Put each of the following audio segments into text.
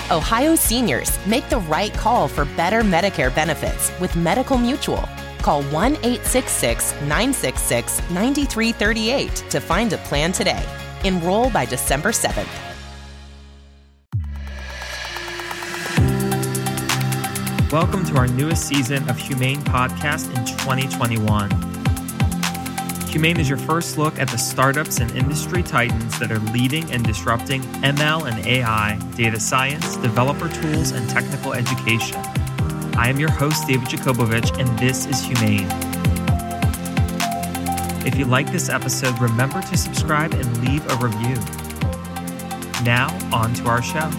Ohio seniors, make the right call for better Medicare benefits with Medical Mutual. Call 1-866-966-9338 to find a plan today. Enroll by December 7th. Welcome to our newest season of Humane Podcast in 2021. Humane is your first look at the startups and industry titans that are leading and disrupting ML and AI, data science, developer tools, and technical education. I am your host, David Jacobovich, and this is Humane. If you like this episode, remember to subscribe and leave a review. Now, on to our show.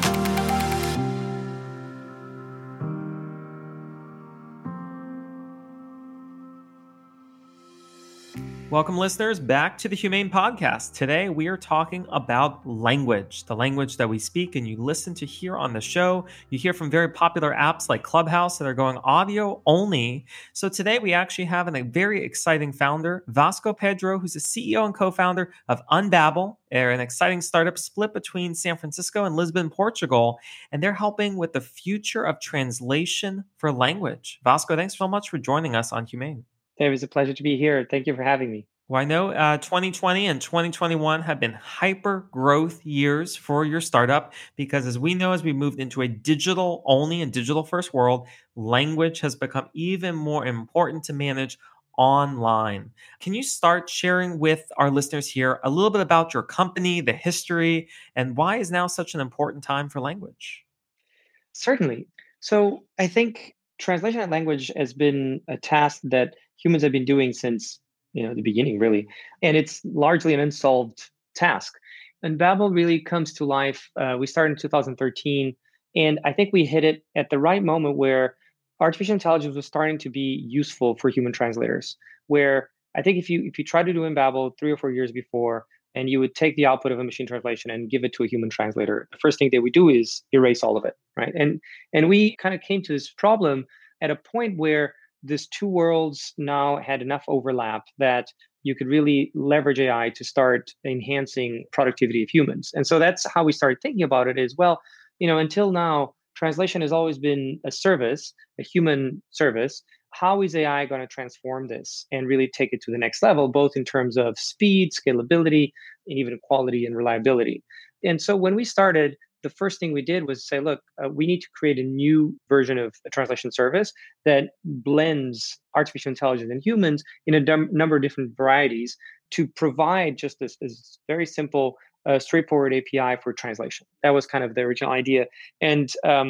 Welcome, listeners, back to the Humane Podcast. Today, we are talking about language, the language that we speak and you listen to here on the show. You hear from very popular apps like Clubhouse that are going audio only. So today, we actually have a very exciting founder, Vasco Pedro, who's the CEO and co-founder of Unbabble. They're an exciting startup split between San Francisco and Lisbon, Portugal, and they're helping with the future of translation for language. Vasco, thanks so much for joining us on Humane. It was a pleasure to be here. Thank you for having me. Well, I know 2020 and 2021 have been hyper growth years for your startup because as we know, as we moved into a digital only and digital first world, language has become even more important to manage online. Can you start sharing with our listeners here a little bit about your company, the history, and why is now such an important time for language? Certainly. So I think translation of language has been a task that humans have been doing since the beginning, really. And it's largely an unsolved task. And Babel really comes to life. We started in 2013. And I think we hit it at the right moment where artificial intelligence was starting to be useful for human translators. Where I think if you try to do in Babel 3 or 4 years before, and you would take the output of a machine translation and give it to a human translator, the first thing they would do is erase all of it, right? And we kind of came to this problem at a point where these two worlds now had enough overlap that you could really leverage AI to start enhancing productivity of humans. And so that's how we started thinking about it as well. Until now, translation has always been a service, a human service. How is AI going to transform this and really take it to the next level, both in terms of speed, scalability, and even quality and reliability? And so when we started, the first thing we did was say, look, we need to create a new version of a translation service that blends artificial intelligence and humans in a number of different varieties to provide just this very simple, straightforward API for translation. That was kind of the original idea. And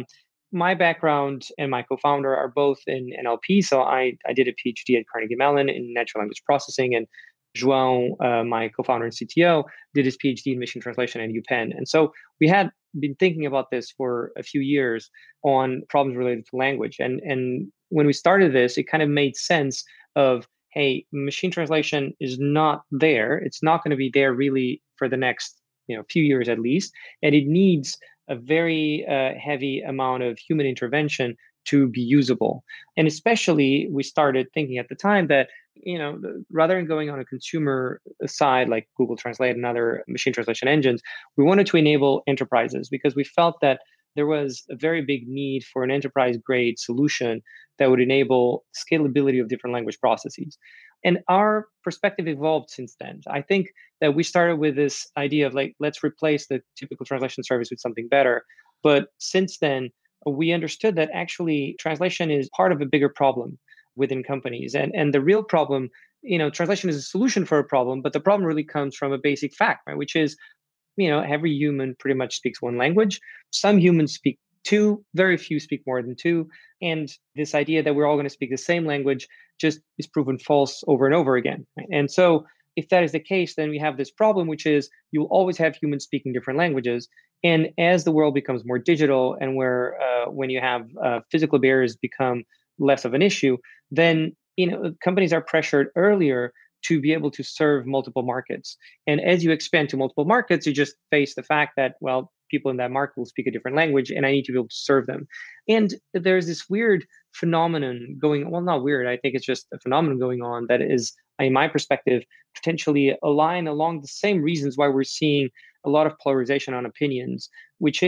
my background and my co-founder are both in NLP. So I did a PhD at Carnegie Mellon in natural language processing, and João, my co-founder and CTO, did his PhD in machine translation at UPenn. And so we had been thinking about this for a few years on problems related to language. And when we started this, it kind of made sense of, hey, machine translation is not there. It's not going to be there really for the next few years at least. And it needs a very heavy amount of human intervention to be usable. And especially we started thinking at the time that, rather than going on a consumer side like Google Translate and other machine translation engines, we wanted to enable enterprises because we felt that there was a very big need for an enterprise grade solution that would enable scalability of different language processes. And our perspective evolved since then. I think that we started with this idea of let's replace the typical translation service with something better. But since then, we understood that actually translation is part of a bigger problem within companies. And the real problem, translation is a solution for a problem, but the problem really comes from a basic fact, right? Which is, every human pretty much speaks one language. Some humans speak two, very few speak more than two. And this idea that we're all going to speak the same language just is proven false over and over again. Right? And so if that is the case, then we have this problem, which is you'll always have humans speaking different languages. And as the world becomes more digital and where when you have physical barriers become less of an issue, then companies are pressured earlier to be able to serve multiple markets. And as you expand to multiple markets, you just face the fact that, well, people in that market will speak a different language and I need to be able to serve them. And there's this weird phenomenon going, well, not weird, I think it's just a phenomenon going on that is, in my perspective, potentially aligned along the same reasons why we're seeing a lot of polarization on opinions, which is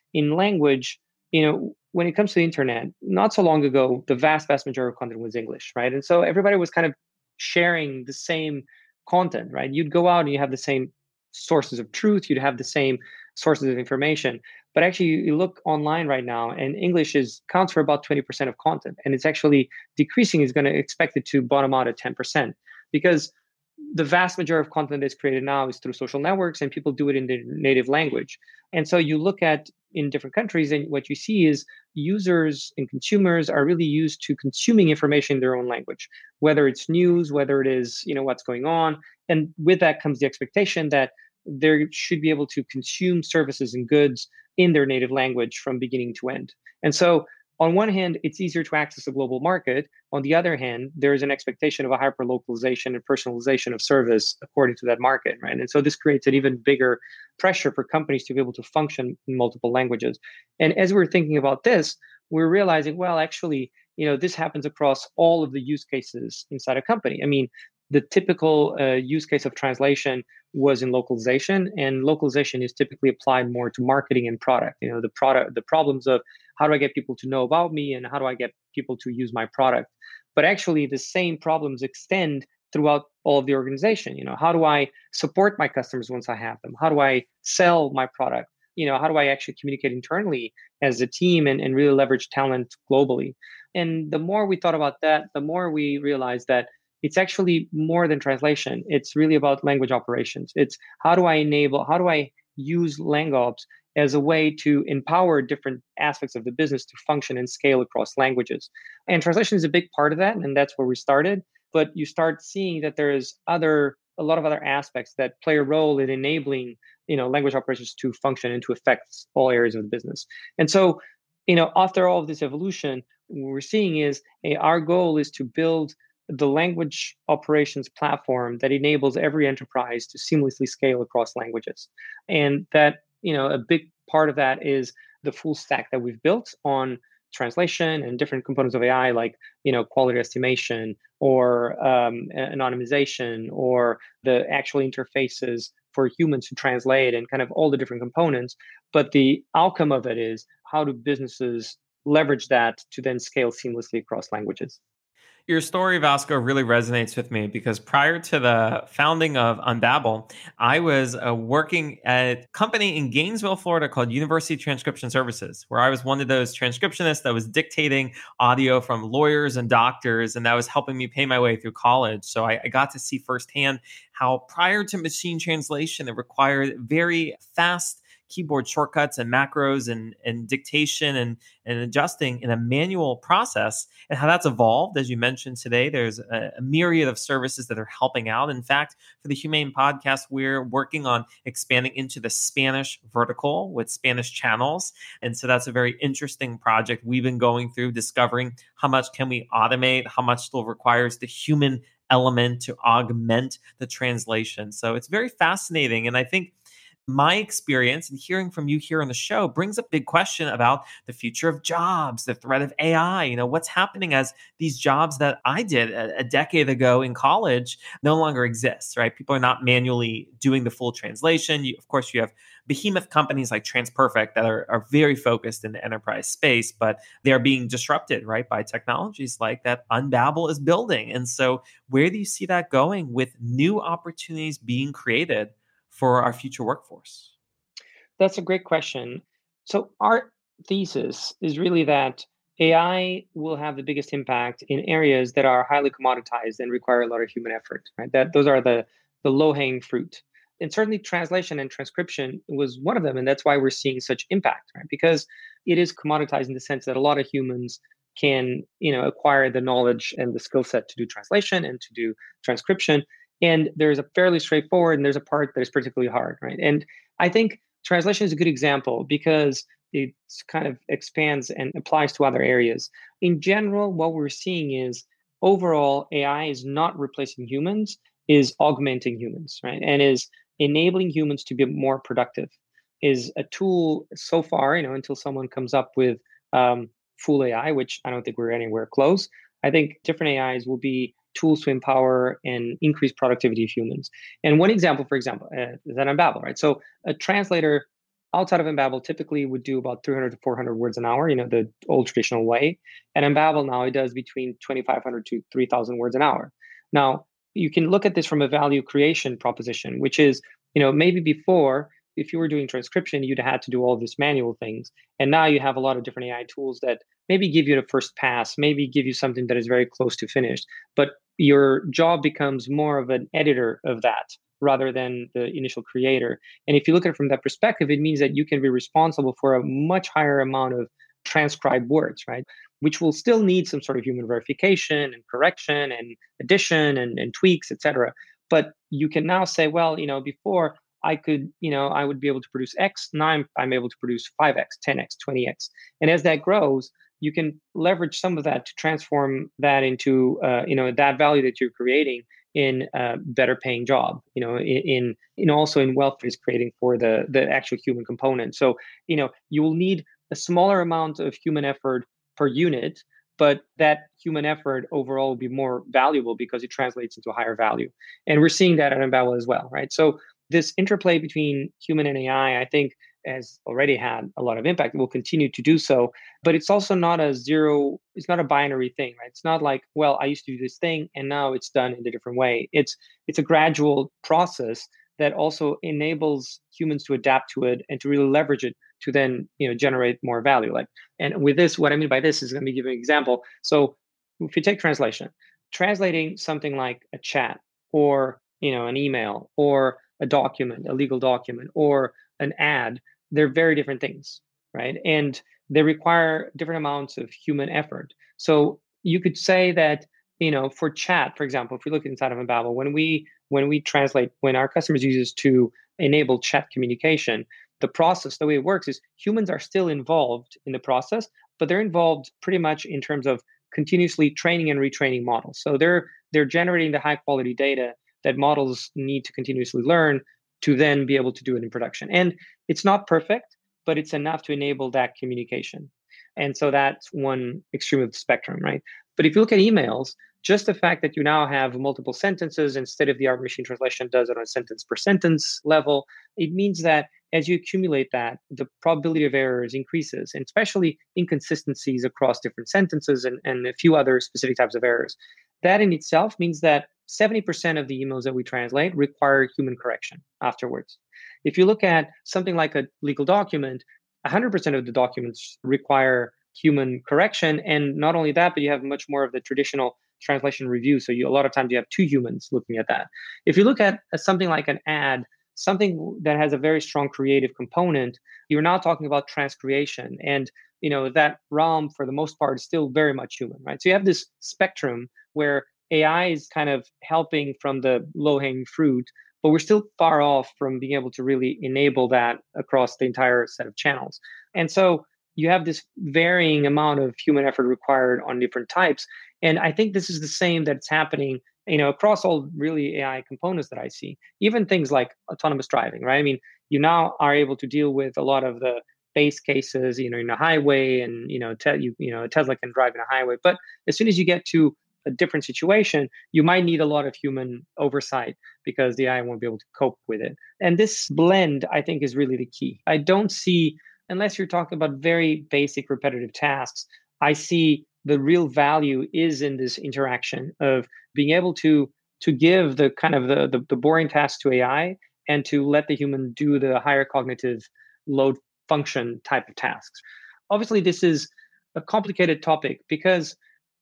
in language, when it comes to the internet, not so long ago, the vast majority of content was English, right? And so everybody was kind of sharing the same content, right? You'd go out and you have the same sources of truth, you'd have the same sources of information. But actually, you look online right now, and English is counts for about 20% of content, and it's actually decreasing. Is going to expect it to bottom out at 10% because the vast majority of content that's created now is through social networks, and people do it in their native language. And so you look at in different countries, and what you see is users and consumers are really used to consuming information in their own language, whether it's news, whether it is what's going on, and with that comes the expectation that they should be able to consume services and goods in their native language from beginning to end. And so, on one hand, it's easier to access a global market. On the other hand, there is an expectation of a hyper localization and personalization of service according to that market, right? And so this creates an even bigger pressure for companies to be able to function in multiple languages. And as we're thinking about this, we're realizing, well, actually, this happens across all of the use cases inside a company. I mean, the typical use case of translation was in localization, and localization is typically applied more to marketing and product. The problems of how do I get people to know about me and how do I get people to use my product. But actually, the same problems extend throughout all of the organization. How do I support my customers once I have them? How do I sell my product? How do I actually communicate internally as a team and really leverage talent globally? And the more we thought about that, the more we realized that it's actually more than translation. It's really about language operations. It's how do I use LangOps as a way to empower different aspects of the business to function and scale across languages. And translation is a big part of that, and that's where we started. But you start seeing that there's a lot of other aspects that play a role in enabling language operations to function and to affect all areas of the business. And so, after all of this evolution, what we're seeing is our goal is to build the language operations platform that enables every enterprise to seamlessly scale across languages. And that, a big part of that is the full stack that we've built on translation and different components of AI, like, quality estimation or anonymization or the actual interfaces for humans to translate and kind of all the different components. But the outcome of it is how do businesses leverage that to then scale seamlessly across languages? Your story, Vasco, really resonates with me because prior to the founding of Unbabel, I was working at a company in Gainesville, Florida called University Transcription Services, where I was one of those transcriptionists that was dictating audio from lawyers and doctors, and that was helping me pay my way through college. So I got to see firsthand how prior to machine translation, it required very fast keyboard shortcuts and macros and dictation and adjusting in a manual process, and how that's evolved. As you mentioned today, there's a myriad of services that are helping out. In fact, for the Humane Podcast, we're working on expanding into the Spanish vertical with Spanish channels. And so that's a very interesting project we've been going through, discovering how much can we automate, how much still requires the human element to augment the translation. So it's very fascinating. And I think my experience and hearing from you here on the show brings up a big question about the future of jobs, the threat of AI. What's happening as these jobs that I did a decade ago in college no longer exist, right? People are not manually doing the full translation. Of course, you have behemoth companies like TransPerfect that are very focused in the enterprise space, but they are being disrupted, right, by technologies like that Unbabel is building. And so where do you see that going with new opportunities being created for our future workforce? That's a great question. So our thesis is really that AI will have the biggest impact in areas that are highly commoditized and require a lot of human effort, right? That those are the low-hanging fruit. And certainly translation and transcription was one of them. And that's why we're seeing such impact, right? Because it is commoditized in the sense that a lot of humans can, acquire the knowledge and the skill set to do translation and to do transcription. And there's a fairly straightforward and there's a part that is particularly hard, right? And I think translation is a good example because it kind of expands and applies to other areas. In general, what we're seeing is overall AI is not replacing humans, is augmenting humans, right? And is enabling humans to be more productive. Is a tool so far, until someone comes up with full AI, which I don't think we're anywhere close. I think different AIs will be tools to empower and increase productivity of humans. And one example, for example, is that Unbabel, right? So a translator outside of Embabble typically would do about 300 to 400 words an hour, the old traditional way. And Embabble now it does between 2,500 to 3,000 words an hour. Now, you can look at this from a value creation proposition, which is, maybe before, if you were doing transcription, you'd had to do all this manual things. And now you have a lot of different AI tools that maybe give you the first pass, maybe give you something that is very close to finished. But your job becomes more of an editor of that rather than the initial creator. And if you look at it from that perspective, it means that you can be responsible for a much higher amount of transcribed words, right? Which will still need some sort of human verification and correction and addition and tweaks, etc. But you can now say, well, before I could, I would be able to produce X. Now I'm able to produce 5X, 10X, 20X. And as that grows, you can leverage some of that to transform that into, that value that you're creating in a better paying job, in also in wealth is creating for the actual human component. So, you will need a smaller amount of human effort per unit, but that human effort overall will be more valuable because it translates into a higher value. And we're seeing that at Embabble as well, right? So this interplay between human and AI, I think, has already had a lot of impact. It will continue to do so, but it's also not it's not a binary thing, right? It's not like, well, I used to do this thing and now it's done in a different way. It's a gradual process that also enables humans to adapt to it and to really leverage it to then, generate more value. And with this, what I mean by this is, let me give you an example. So if you take translating something like a chat or, an email or a document, a legal document, or an ad, they're very different things, right? And they require different amounts of human effort. So you could say that, for chat, for example, if we look inside of Embabble, when we translate, when our customers use us to enable chat communication, the process, the way it works is humans are still involved in the process, but they're involved pretty much in terms of continuously training and retraining models. So they're generating the high quality data that models need to continuously learn to then be able to do it in production. And it's not perfect, but it's enough to enable that communication. And so that's one extreme of the spectrum, right? But if you look at emails, just the fact that you now have multiple sentences instead of the art machine translation does it on a sentence per sentence level, it means that as you accumulate that, the probability of errors increases, and especially inconsistencies across different sentences and a few other specific types of errors. That in itself means that 70% of the emails that we translate require human correction afterwards. If you look at something like a legal document, 100% of the documents require human correction. And not only that, but you have much more of the traditional translation review. So a lot of times you have two humans looking at that. If you look at something like an ad, something that has a very strong creative component, you're now talking about transcreation. And that realm, for the most part, is still very much human, right? So you have this spectrum where AI is kind of helping from the low-hanging fruit, but we're still far off from being able to really enable that across the entire set of channels. And so you have this varying amount of human effort required on different types. And I think this is the same that's happening, across all really AI components that I see. Even things like autonomous driving, right? I mean, you now are able to deal with a lot of the base cases, in a highway, and Tesla can drive in a highway. But as soon as you get to a different situation, you might need a lot of human oversight because the AI won't be able to cope with it. And this blend, I think, is really the key. I don't see, unless you're talking about very basic repetitive tasks, I see the real value is in this interaction of being able to give the kind of the boring tasks to AI and to let the human do the higher cognitive load function type of tasks. Obviously, this is a complicated topic because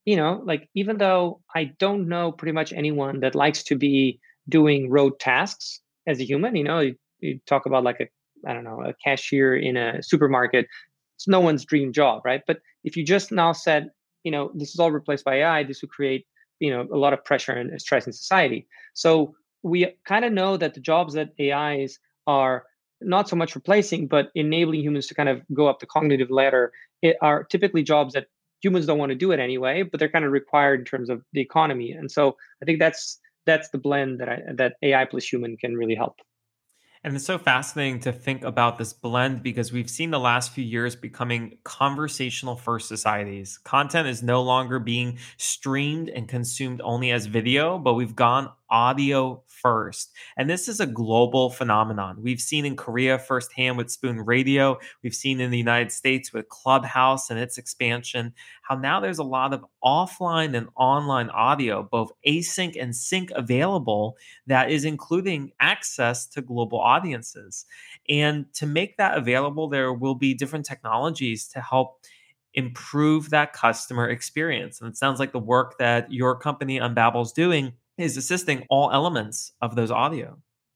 even though I don't know pretty much anyone that likes to be doing rote tasks as a human, you talk about like a cashier in a supermarket. It's no one's dream job, right? But if you just now said, this is all replaced by AI, this would create, a lot of pressure and stress in society. So we kind of know that the jobs that AIs are not so much replacing, but enabling humans to kind of go up the cognitive ladder, are typically jobs that humans don't want to do it anyway, but they're kind of required in terms of the economy. And so I think that's the blend that AI plus human can really help. And it's so fascinating to think about this blend because we've seen the last few years becoming conversational first societies. Content is no longer being streamed and consumed only as video, but we've gone audio first. And this is a global phenomenon. We've seen in Korea firsthand with Spoon Radio. We've seen in the United States with Clubhouse and its expansion, how now there's a lot of offline and online audio, both async and sync available, that is including access to global audiences. And to make that available, there will be different technologies to help improve that customer experience. And it sounds like the work that your company Unbabble is doing is assisting all elements of those audio.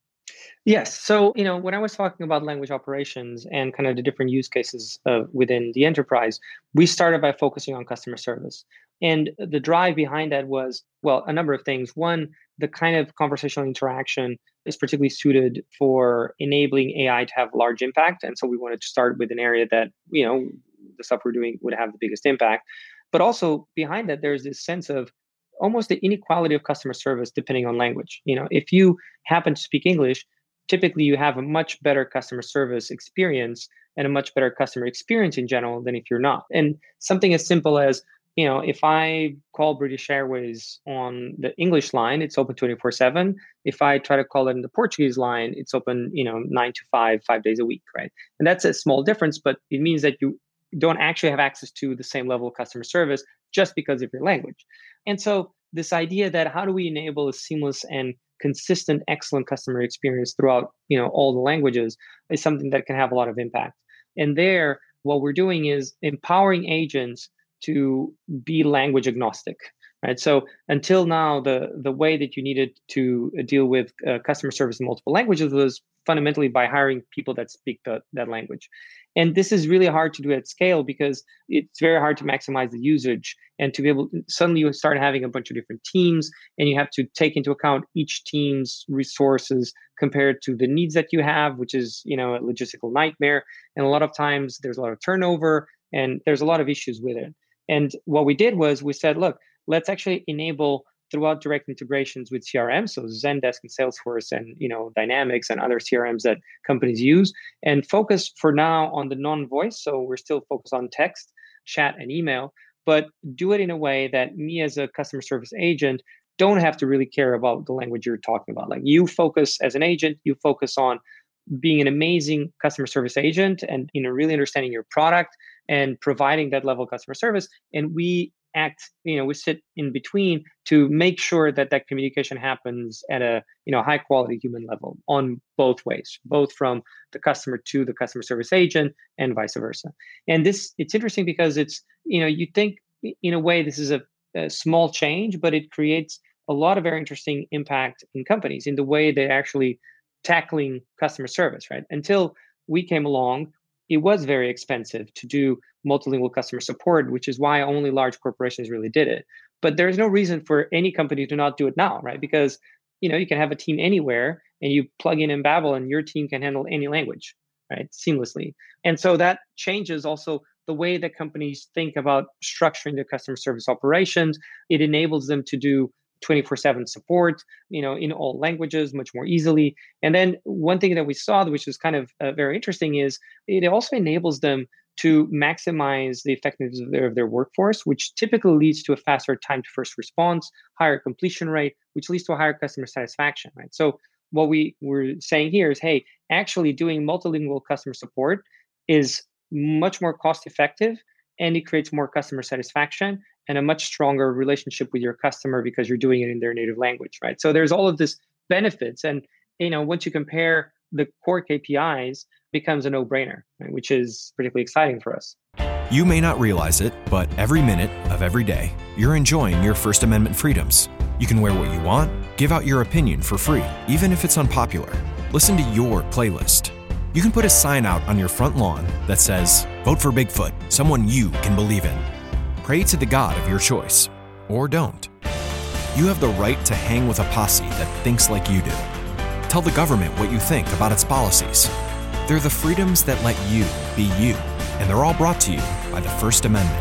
Yes. So, when I was talking about language operations and kind of the different use cases within the enterprise, we started by focusing on customer service. And the drive behind that was, well, a number of things. One, the kind of conversational interaction is particularly suited for enabling AI to have large impact. And so we wanted to start with an area that, the stuff we're doing would have the biggest impact. But also behind that, there's this sense of almost the inequality of customer service depending on language. If you happen to speak English, typically you have a much better customer service experience and a much better customer experience in general than if you're not. And something as simple as, if I call British Airways on the English line, it's open 24/7. If I try to call it in the Portuguese line, it's open, 9 to 5 days a week, right? And that's a small difference, but it means that you don't actually have access to the same level of customer service just because of your language. And so this idea that how do we enable a seamless and consistent, excellent customer experience throughout, all the languages is something that can have a lot of impact. And there, what we're doing is empowering agents to be language agnostic, right? So until now, the way that you needed to deal with customer service in multiple languages was fundamentally by hiring people that speak that language. And this is really hard to do at scale because it's very hard to maximize the usage and to be able to, suddenly you start having a bunch of different teams and you have to take into account each team's resources compared to the needs that you have, which is, a logistical nightmare. And a lot of times there's a lot of turnover and there's a lot of issues with it. And what we did was we said, look, let's actually enable throughout direct integrations with CRM, so Zendesk and Salesforce and Dynamics and other CRMs that companies use, and focus for now on the non-voice. So we're still focused on text, chat, and email, but do it in a way that me as a customer service agent don't have to really care about the language you're talking about. Like you focus as an agent, you focus on being an amazing customer service agent and really understanding your product and providing that level of customer service. And we we sit in between to make sure that communication happens at a high quality human level on both ways, both from the customer to the customer service agent and vice versa. And it's interesting because it's you think in a way this is a small change, but it creates a lot of very interesting impact in companies in the way they're actually tackling customer service, right? Until we came along, it was very expensive to do multilingual customer support, which is why only large corporations really did it. But there's no reason for any company to not do it now, right? Because you can have a team anywhere and you plug in Babel and your team can handle any language, right? Seamlessly. And so that changes also the way that companies think about structuring their customer service operations. It enables them to do 24/7 support, in all languages much more easily. And then one thing that we saw, which is kind of very interesting, is it also enables them to maximize the effectiveness of their workforce, which typically leads to a faster time to first response, higher completion rate, which leads to a higher customer satisfaction, right? So what we were saying here is, hey, actually doing multilingual customer support is much more cost effective and it creates more customer satisfaction and a much stronger relationship with your customer because you're doing it in their native language, right? So there's all of this benefits. And, once you compare the core KPIs, becomes a no-brainer, right? Which is particularly exciting for us. You may not realize it, but every minute of every day, you're enjoying your First Amendment freedoms. You can wear what you want, give out your opinion for free, even if it's unpopular. Listen to your playlist. You can put a sign out on your front lawn that says, "Vote for Bigfoot, someone you can believe in." Pray to the God of your choice, or don't. You have the right to hang with a posse that thinks like you do. Tell the government what you think about its policies. They're the freedoms that let you be you, and they're all brought to you by the First Amendment.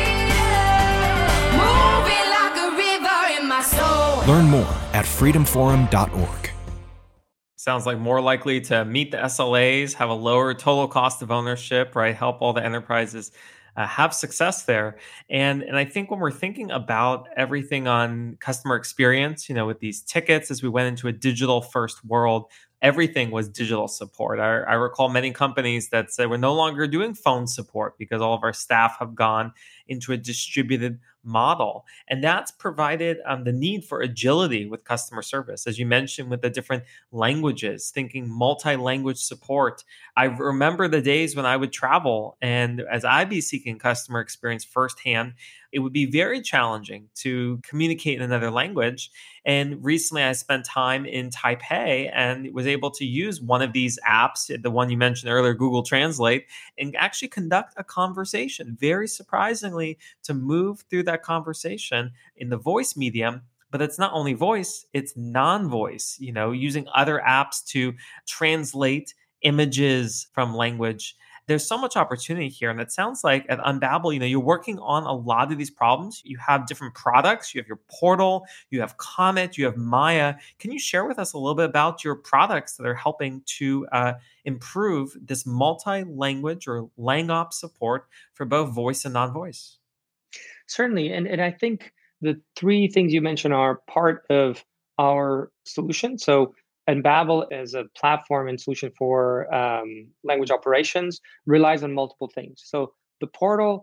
Learn more at freedomforum.org. Sounds like more likely to meet the SLAs, have a lower total cost of ownership, right? Help all the enterprises have success there. And I think when we're thinking about everything on customer experience, with these tickets, as we went into a digital first world, everything was digital support. I recall many companies that said we're no longer doing phone support because all of our staff have gone into a distributed model. And that's provided the need for agility with customer service. As you mentioned, with the different languages, thinking multi-language support. I remember the days when I would travel, and as I'd be seeking customer experience firsthand, it would be very challenging to communicate in another language. And recently I spent time in Taipei and was able to use one of these apps, the one you mentioned earlier, Google Translate, and actually conduct a conversation. Very surprisingly, to move through that conversation in the voice medium. But it's not only voice, it's non-voice, using other apps to translate images from language. There's so much opportunity here. And it sounds like at Unbabel, you're working on a lot of these problems. You have different products. You have your portal, you have Comet, you have Maya. Can you share with us a little bit about your products that are helping to improve this multi-language or LangOps support for both voice and non-voice? Certainly. And I think the three things you mentioned are part of our solution. So Unbabel as a platform and solution for language operations relies on multiple things. So the portal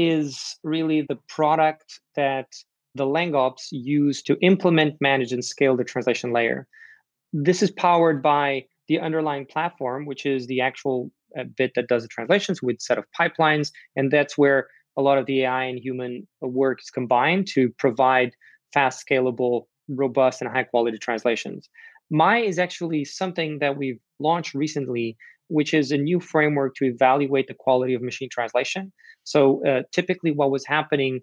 is really the product that the LangOps use to implement, manage, and scale the translation layer. This is powered by the underlying platform, which is the actual bit that does the translations with set of pipelines. And that's where a lot of the AI and human work is combined to provide fast, scalable, robust, and high quality translations. Maya is actually something that we've launched recently, which is a new framework to evaluate the quality of machine translation. So typically what was happening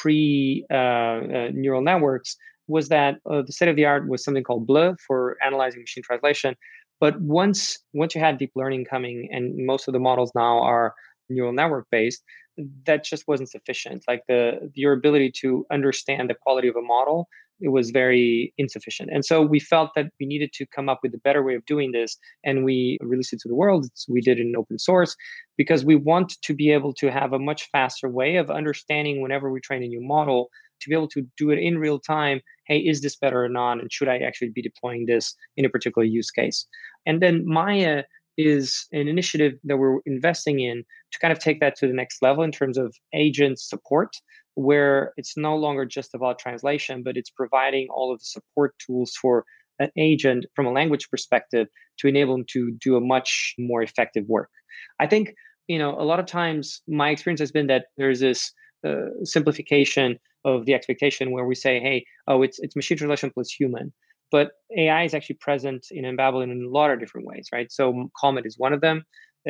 pre-neural networks was that the state of the art was something called BLE for analyzing machine translation. But once you had deep learning coming, and most of the models now are neural network based, that just wasn't sufficient. Like your ability to understand the quality of a model, it was very insufficient. And so we felt that we needed to come up with a better way of doing this, and we released it to the world. We did it in open source because we want to be able to have a much faster way of understanding whenever we train a new model, to be able to do it in real time. Hey, is this better or not? And should I actually be deploying this in a particular use case? And then Maya is an initiative that we're investing in to kind of take that to the next level in terms of agent support, where it's no longer just about translation, but it's providing all of the support tools for an agent from a language perspective to enable them to do a much more effective work. I think, a lot of times my experience has been that there's this simplification of the expectation where we say, hey, it's machine translation plus human. But AI is actually present in Unbabel in a lot of different ways, right? So Comet is one of them.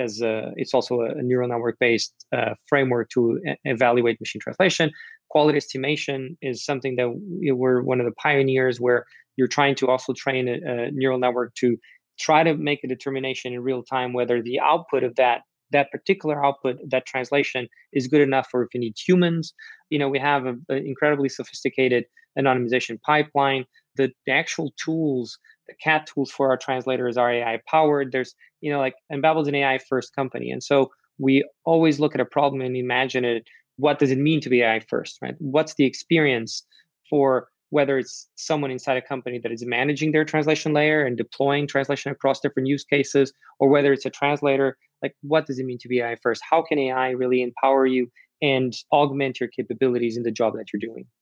It's also a neural network-based framework to evaluate machine translation. Quality estimation is something that we're one of the pioneers, where you're trying to also train a neural network to try to make a determination in real time whether the output of that particular output, that translation, is good enough, or if you need humans. We have an incredibly sophisticated anonymization pipeline. The actual tools, the CAT tools for our translators are AI powered. There's, Unbabel's an AI first company. And so we always look at a problem and imagine it. What does it mean to be AI first, right? What's the experience for whether it's someone inside a company that is managing their translation layer and deploying translation across different use cases, or whether it's a translator? Like, what does it mean to be AI first? How can AI really empower you and augment your capabilities in the job that you're doing?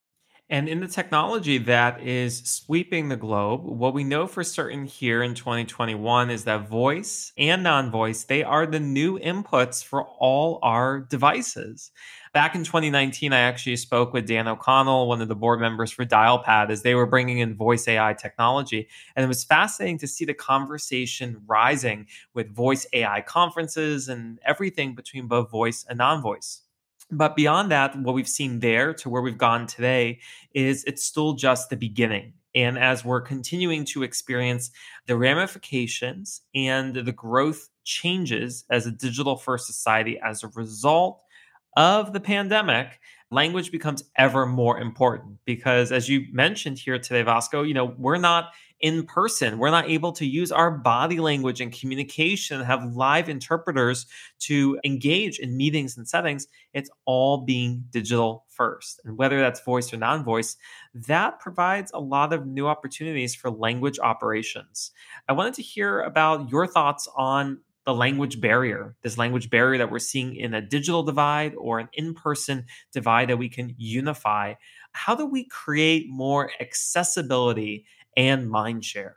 And in the technology that is sweeping the globe, what we know for certain here in 2021 is that voice and non-voice, they are the new inputs for all our devices. Back in 2019, I actually spoke with Dan O'Connell, one of the board members for Dialpad, as they were bringing in voice AI technology. And it was fascinating to see the conversation rising with voice AI conferences and everything between both voice and non-voice. But beyond that, what we've seen there to where we've gone today is it's still just the beginning. And as we're continuing to experience the ramifications and the growth changes as a digital first society as a result of the pandemic, language becomes ever more important because, as you mentioned here today, Vasco, we're not in person. We're not able to use our body language and communication, have live interpreters to engage in meetings and settings. It's all being digital first. And whether that's voice or non-voice, that provides a lot of new opportunities for language operations. I wanted to hear about your thoughts on the language barrier, this language barrier that we're seeing in a digital divide or an in-person divide that we can unify. How do we create more accessibility and mind share?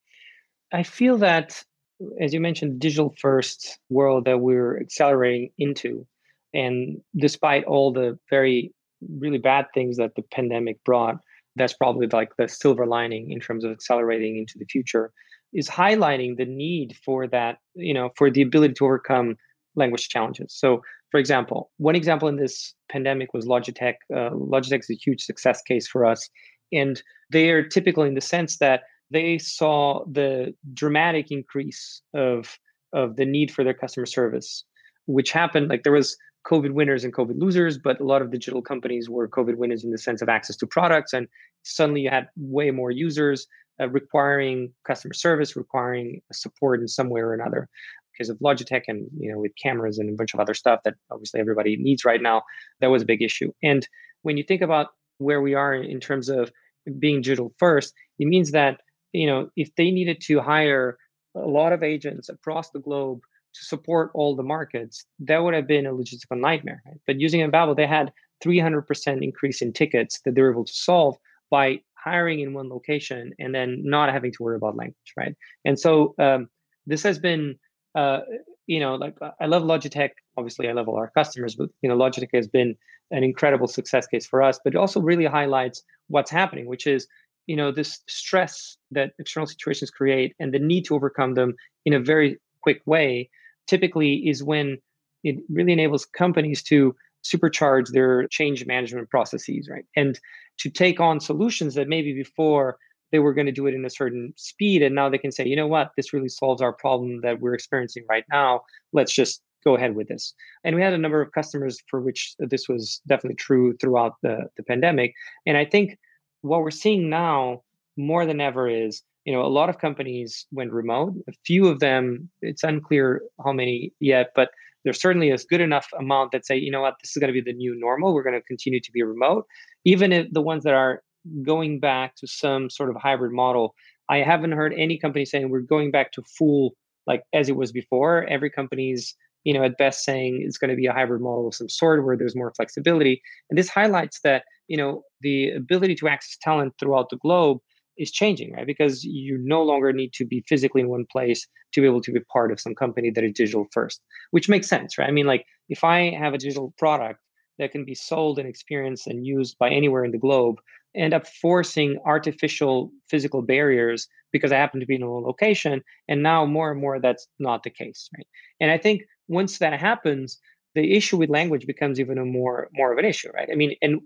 I feel that, as you mentioned, digital first world that we're accelerating into, and despite all the very really bad things that the pandemic brought, that's probably like the silver lining in terms of accelerating into the future, is highlighting the need for that, for the ability to overcome language challenges. So, for example, one example in this pandemic was Logitech. Logitech is a huge success case for us. And they are typical in the sense that they saw the dramatic increase of the need for their customer service, which happened like there was COVID winners and COVID losers, but a lot of digital companies were COVID winners in the sense of access to products. And suddenly you had way more users requiring customer service, requiring support in some way or another because of Logitech and, with cameras and a bunch of other stuff that obviously everybody needs right now. That was a big issue. And when you think about where we are in terms of being digital first, it means that, if they needed to hire a lot of agents across the globe to support all the markets, that would have been a logistical nightmare. Right? But using Mbabbel, they had 300% increase in tickets that they were able to solve by hiring in one location and then not having to worry about language, right? And so this has been, I love Logitech. Obviously, I love all our customers, but Logitech has been an incredible success case for us. But it also really highlights what's happening, which is this stress that external situations create and the need to overcome them in a very quick way typically is when it really enables companies to supercharge their change management processes, right? And to take on solutions that maybe before they were going to do it in a certain speed. And now they can say, you know what, this really solves our problem that we're experiencing right now. Let's just go ahead with this. And we had a number of customers for which this was definitely true throughout the pandemic. And I think what we're seeing now more than ever is, a lot of companies went remote. A few of them, it's unclear how many yet, but there's certainly a good enough amount that say, you know what, this is going to be the new normal. We're going to continue to be remote. Even if the ones that are going back to some sort of hybrid model, I haven't heard any company saying we're going back to full, like as it was before. Every company's, at best saying it's going to be a hybrid model of some sort where there's more flexibility. And this highlights that, the ability to access talent throughout the globe is changing, right? Because you no longer need to be physically in one place to be able to be part of some company that is digital first, which makes sense, right? I mean, like if I have a digital product that can be sold and experienced and used by anywhere in the globe, end up forcing artificial physical barriers because I happen to be in a location. And now more and more that's not the case, right? And I think once that happens, the issue with language becomes even more of an issue, right? I mean, and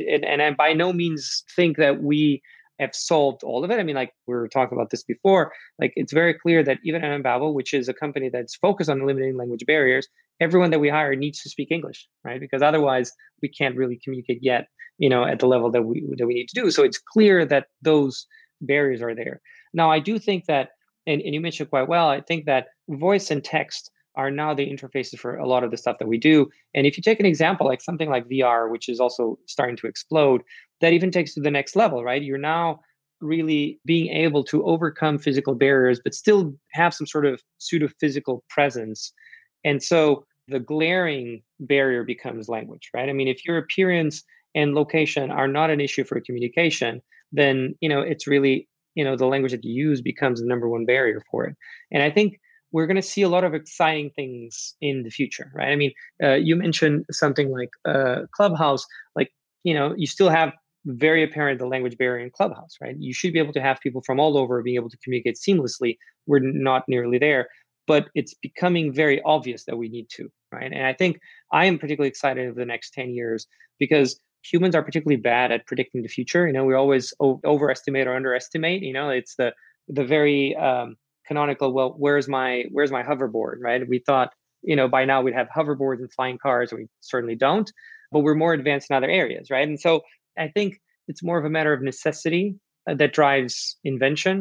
I by no means think that we have solved all of it. I mean, like we were talking about this before, like it's very clear that even at Mbabbel, which is a company that's focused on eliminating language barriers, everyone that we hire needs to speak English, right? Because otherwise we can't really communicate yet, at the level that we need to do. So it's clear that those barriers are there. Now, I do think that, and you mentioned quite well, I think that voice and text are now the interfaces for a lot of the stuff that we do. And if you take an example, like something like VR, which is also starting to explode, that even takes to the next level, right? You're now really being able to overcome physical barriers, but still have some sort of pseudo-physical presence. And so the glaring barrier becomes language, right? I mean, if your appearance and location are not an issue for communication, then, it's really, the language that you use becomes the number one barrier for it. And I think we're going to see a lot of exciting things in the future, right? I mean, you mentioned something like Clubhouse, like, you still have very apparent the language barrier in Clubhouse, right? You should be able to have people from all over being able to communicate seamlessly. We're not nearly there, but it's becoming very obvious that we need to, right? And I think I am particularly excited over the next 10 years because humans are particularly bad at predicting the future. We always overestimate or underestimate. It's the very canonical, well, where's my hoverboard, right? We thought, by now we'd have hoverboards and flying cars. We certainly don't, but we're more advanced in other areas, right? And so I think it's more of a matter of necessity that drives invention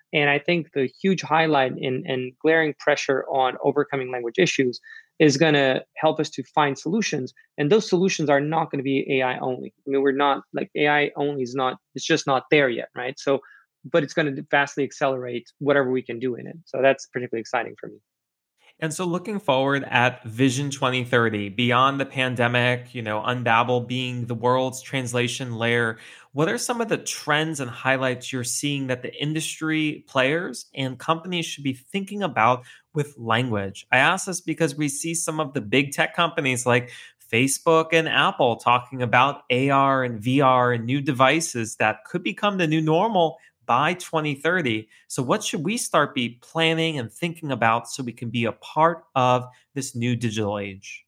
And I think the huge highlight and glaring pressure on overcoming language issues is going to help us to find solutions. And those solutions are not going to be AI only. I mean, we're not like AI only is not, it's just not there yet, right? So, but it's going to vastly accelerate whatever we can do in it. So that's particularly exciting for me. And so looking forward at Vision 2030, beyond the pandemic, Unbabel being the world's translation layer, what are some of the trends and highlights you're seeing that the industry players and companies should be thinking about with language? I ask this because we see some of the big tech companies like Facebook and Apple talking about AR and VR and new devices that could become the new normal by 2030. So what should we start be planning and thinking about so we can be a part of this new digital age?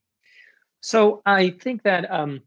So I think that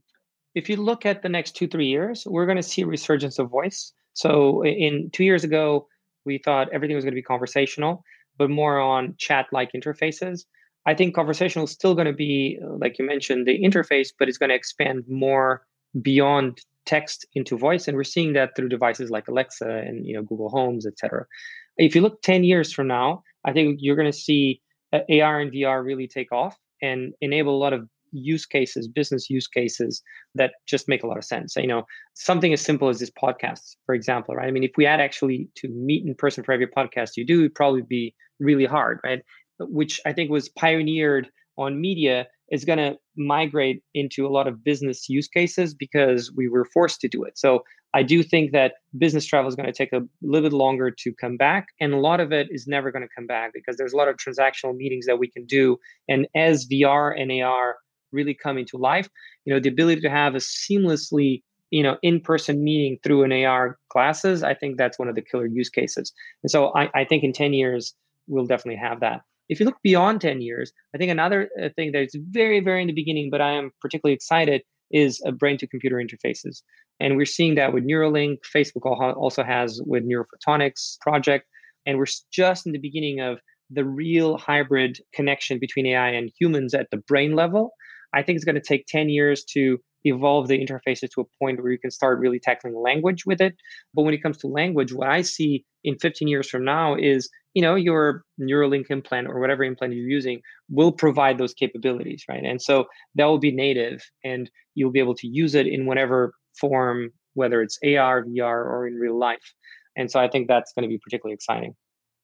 if you look at the next 2-3 years, we're going to see a resurgence of voice. So in 2 years ago, we thought everything was going to be conversational, but more on chat-like interfaces. I think conversational is still going to be, like you mentioned, the interface, but it's going to expand more beyond text into voice. And we're seeing that through devices like Alexa and Google Homes, et cetera. If you look 10 years from now, I think you're going to see AR and VR really take off and enable a lot of use cases, business use cases that just make a lot of sense. Something as simple as this podcast, for example, right? I mean, if we had actually to meet in person for every podcast you do, it'd probably be really hard, right? Which I think was pioneered on media, is going to migrate into a lot of business use cases because we were forced to do it. So I do think that business travel is going to take a little bit longer to come back. And a lot of it is never going to come back because there's a lot of transactional meetings that we can do. And as VR and AR really come into life, the ability to have a seamlessly, in-person meeting through an AR glasses, I think that's one of the killer use cases. And so I think in 10 years, we'll definitely have that. If you look beyond 10 years, I think another thing that's very, very in the beginning, but I am particularly excited, is brain-to-computer interfaces. And we're seeing that with Neuralink. Facebook also has with Neurophotonics project. And we're just in the beginning of the real hybrid connection between AI and humans at the brain level. I think it's going to take 10 years to evolve the interfaces to a point where you can start really tackling language with it. But when it comes to language, what I see in 15 years from now is, your Neuralink implant or whatever implant you're using will provide those capabilities, right? And so that will be native and you'll be able to use it in whatever form, whether it's AR, VR, or in real life. And so I think that's going to be particularly exciting.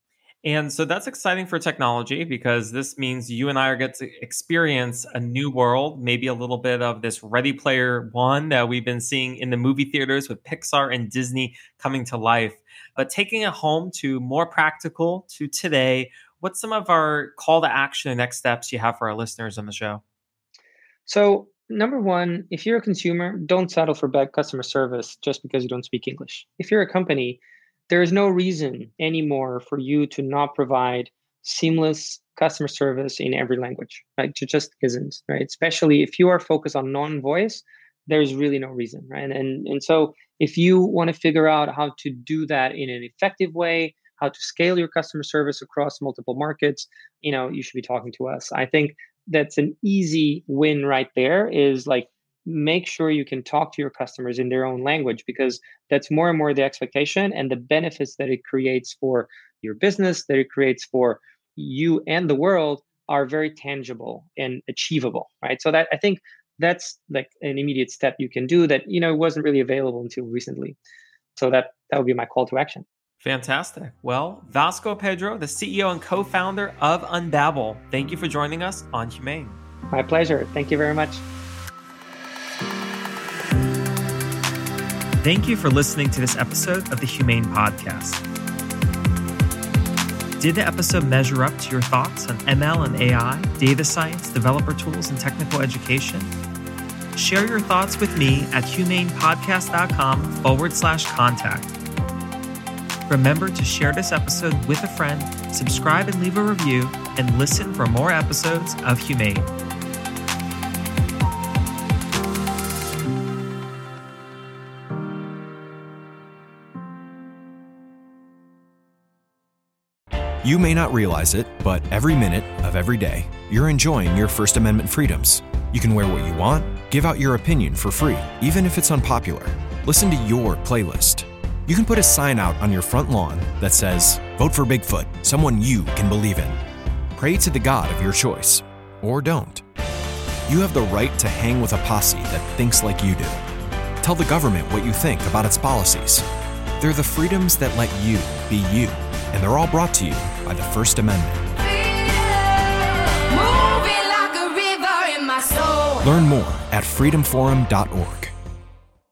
And so that's exciting for technology because this means you and I are going to experience a new world, maybe a little bit of this Ready Player One that we've been seeing in the movie theaters with Pixar and Disney coming to life. But taking it home to more practical to today, what's some of our call to action and next steps you have for our listeners on the show? So number one, if you're a consumer, don't settle for bad customer service just because you don't speak English. If you're a company, there is no reason anymore for you to not provide seamless customer service in every language. It just isn't, right? Especially if you are focused on non-voice, there's really no reason, right? And so if you want to figure out how to do that in an effective way, how to scale your customer service across multiple markets, you should be talking to us. I think that's an easy win right there, is like, make sure you can talk to your customers in their own language, because that's more and more the expectation, and the benefits that it creates for your business, that it creates for you and the world, are very tangible and achievable, right? So that, I think that's like an immediate step you can do that, wasn't really available until recently. So that would be my call to action. Fantastic. Well, Vasco Pedro, the CEO and co-founder of Unbabel, thank you for joining us on Humane. My pleasure. Thank you very much. Thank you for listening to this episode of the Humane Podcast. Did the episode measure up to your thoughts on ML and AI, data science, developer tools, and technical education? Share your thoughts with me at humanepodcast.com/contact. Remember to share this episode with a friend, subscribe and leave a review, and listen for more episodes of Humane. You may not realize it, but every minute of every day, you're enjoying your First Amendment freedoms. You can wear what you want, give out your opinion for free, even if it's unpopular. Listen to your playlist. You can put a sign out on your front lawn that says, "Vote for Bigfoot, someone you can believe in." Pray to the God of your choice, or don't. You have the right to hang with a posse that thinks like you do. Tell the government what you think about its policies. They're the freedoms that let you be you, and they're all brought to you by the First Amendment. Learn more at freedomforum.org.